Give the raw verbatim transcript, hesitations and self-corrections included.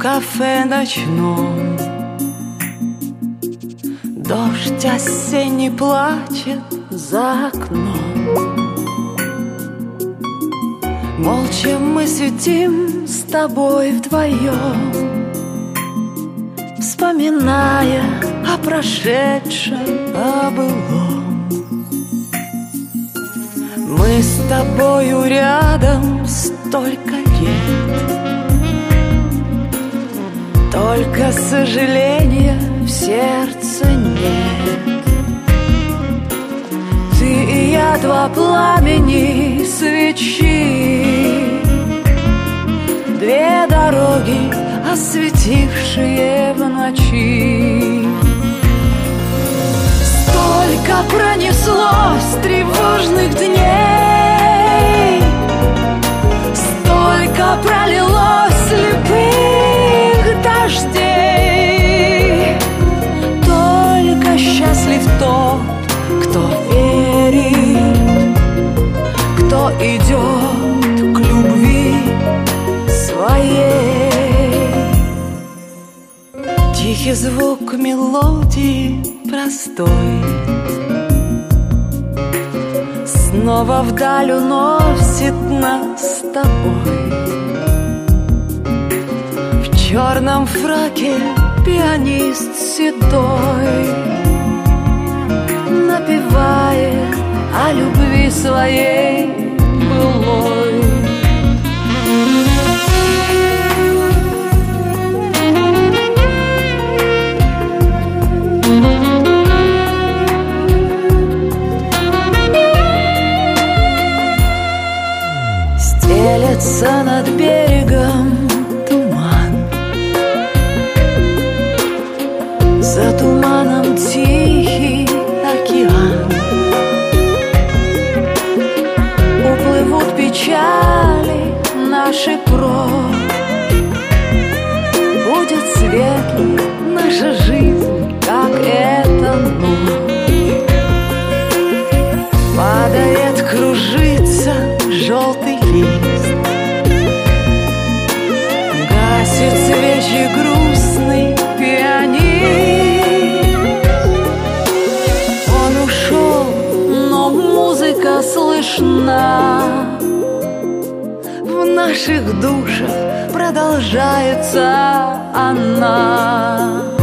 кафе ночном. Дождь осенний плачет за окном. Молча мы сидим с тобой вдвоем, вспоминая о прошедшем, о былом. Мы с тобою рядом столько лет, только сожаления в сердце нет. Ты и я, два пламени свечи, две дороги, осветившие в ночи. Столько пронеслось тревожных дней, столько пролилось слепых дождей. Только счастлив тот, кто верит, кто идет к любви своей. Тихий звук мелодии простой снова вдаль уносит нас с тобой. В черном фраке пианист седой напевает о любви своей былой. Стелется над берегом туман, за туманом тихий океан. Уплывут печали наши прочь, будет светлой наша жизнь, как эта ночь. Падает, кружится желтый лист, гасит свечи грустный пианист. Он ушел, но музыка слышна, в наших душах продолжается она.